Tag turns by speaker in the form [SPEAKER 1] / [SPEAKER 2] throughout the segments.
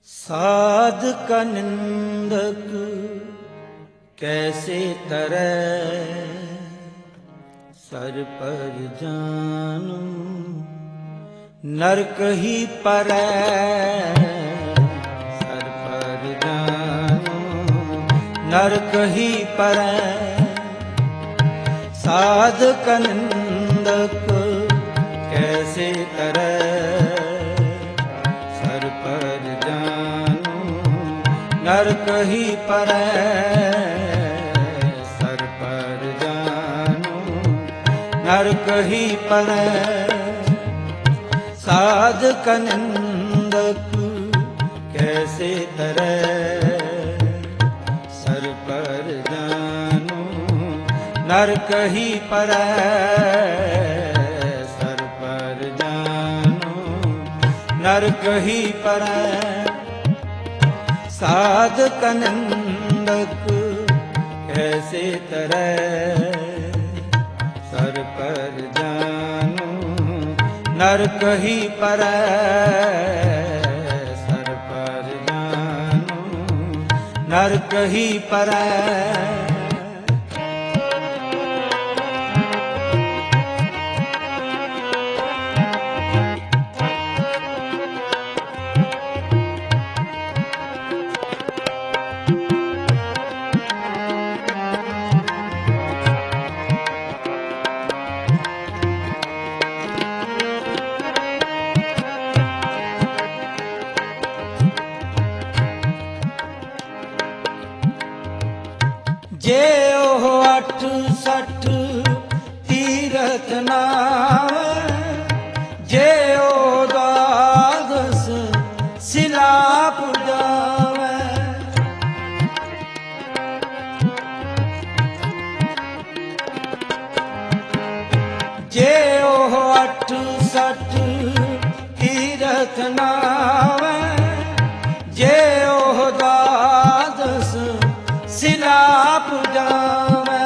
[SPEAKER 1] साध का निंदक कैसे तरै, सर पर जानू नरक ही परै। सर पर जानू नरक ही परै। साध का निंदक कैसे तरै, सर पर जानू नरक ही परै। सर पर जानू नरक ही परै। साध का निंदक कैसे तरै, सर पर जानू नरक ही परै। सर पर जानू नरक ही परै। साध का निंदक कैसे तरै, सर पर जानू नरक ही परै। सर पर जानू नरक ही परै। जे ओह 68 तीरथ नावै, जे ओ द्वादश शिला पुजावै। जे ओह 68 तीरथ नावै, जे ओह द्वादश शिला पुजावै।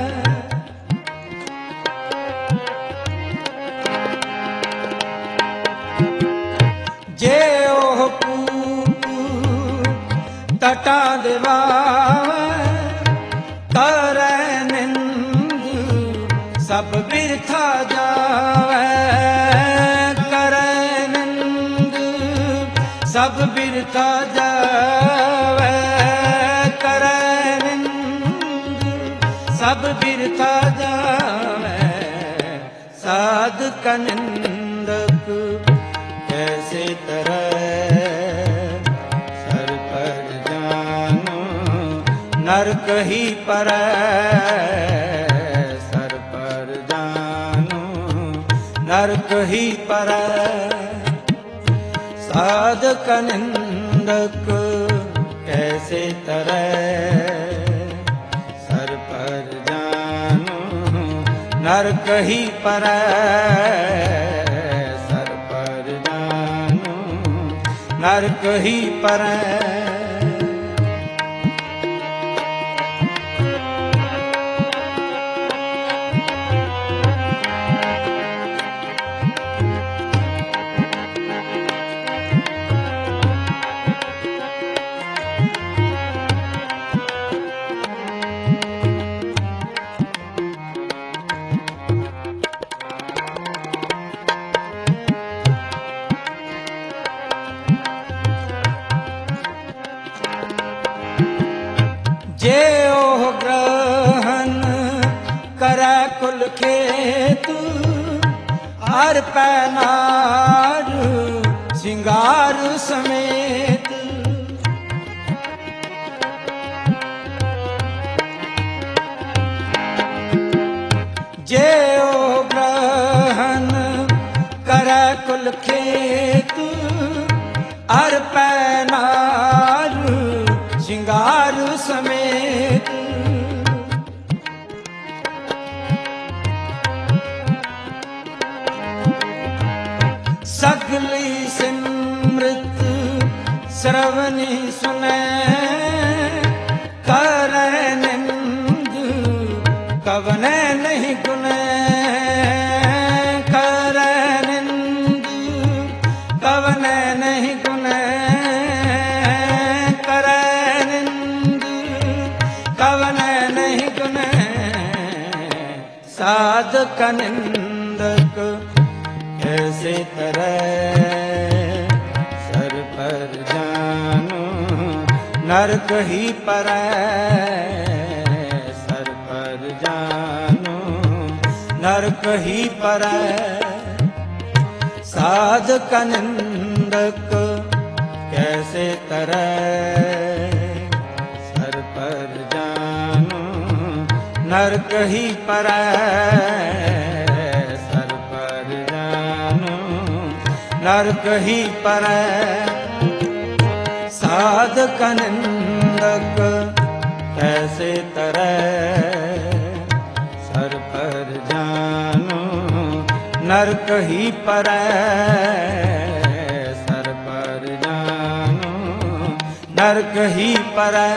[SPEAKER 1] जे ओह कूप तटा दिवावै, करै निंद सब बिरथा जावै। करै निंद सब बिरथा जावै। सब बिरथा जावै। साध का निंदक कैसे तरै, सर पर जानू नरक ही परै। सर पर जानू नरक ही परै। साध का निंदक कैसे तरै, नरक ही परै। सर पर जानू नरक ही परै। जे ओह ग्रहण करै कुल खेतु, हर पैनार सिंगार समेत। जे ओह ग्रहण करै कुल खेतु, हर पैनार सिंगार समेत। सगली सिमृत श्रवणी सुनै, करै निंद कवनै नहीं गुनै। करै निंद कवनै नहीं गुनै। साधक निंदक कैसे तरह सर पर जानो नरक ही परੈ सर पर जानो नरक ही परੈ साधक निंदक कैसे तरह सर पर जानो नरक ही परੈ सर पर जानो नरक ही परੈ साधक निंदक कैसे तरह सर पर जानो नरक ही परੈ सर पर जानो नरक ही परੈ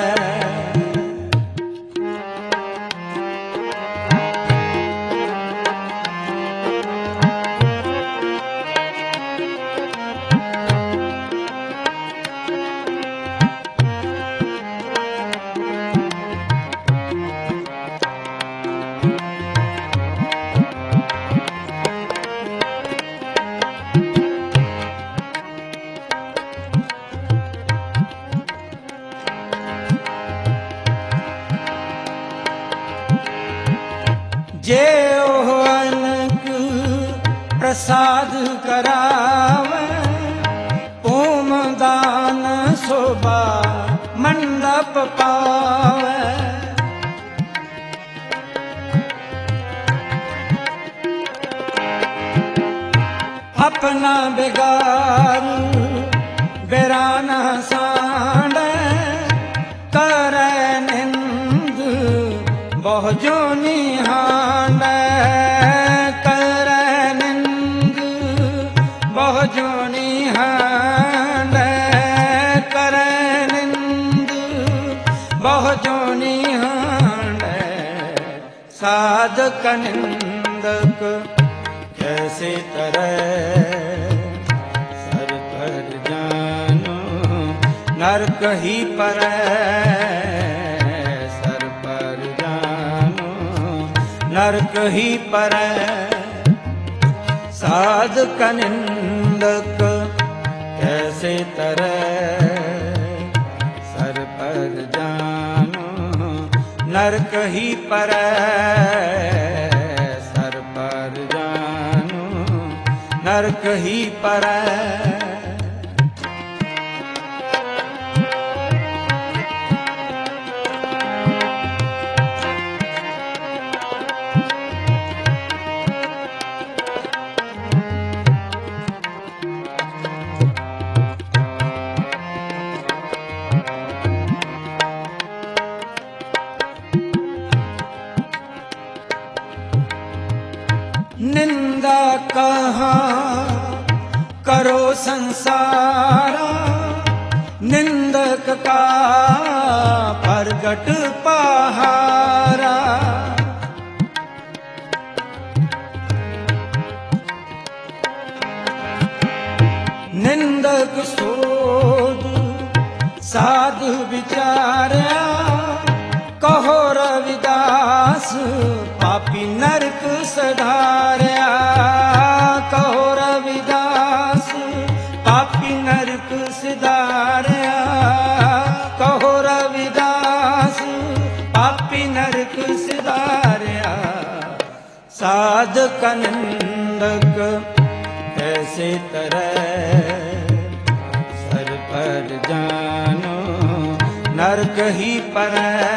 [SPEAKER 1] जे ओहनक प्रसाद करावे ओम दान शोभा मंडप पावे अपना बेगार बेराना सांडे करे निंद बहु जोनी हांडे करे निंद बहु जोनी हांडे करे निंद बहु जोनी हांडे साधक निंदक कैसे तरह सर पर जानो नरक ही परै सर पर जानो नरक ही परै साधक निंदक कैसे तरह सर पर जानो नरक ही परै सर पर जानो नरक ही परै निंदा कहाँ करो संसारा निंदक का प्रगट पहारा निंदक शोध साधु विचार्या कहो रविदास पापी नरक सधार्या कहो रविदास पापी नरक सिधार्या कहो रविदास पापी नरक सिधार्या साधक निंदक कैसे तरह सर पर जानो नरक ही परै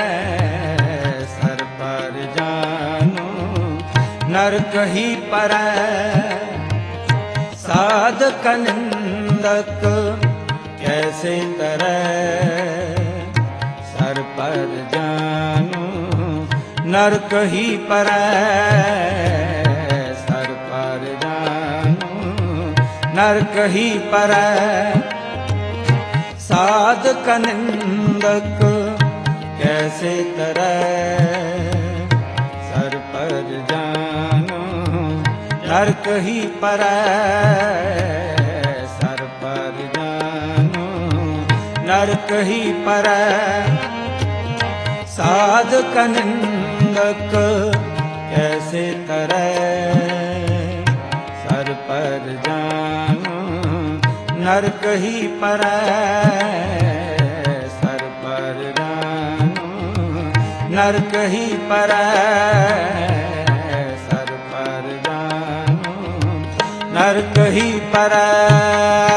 [SPEAKER 1] सर पर जानो नरक ही परै साधक निंदक कैसे तरह सर पर जानो नरक ही परै सर पर जानो नरक ही परै साधक निंदक कैसे तरह सर पर जानो नरक ही परै सर पर जानो नरक ही परै साधक निंदक कैसे तरै सर पर जानो नरक ही परै सर पर जानो नरक ही परै सर पर जानो नरक ही परै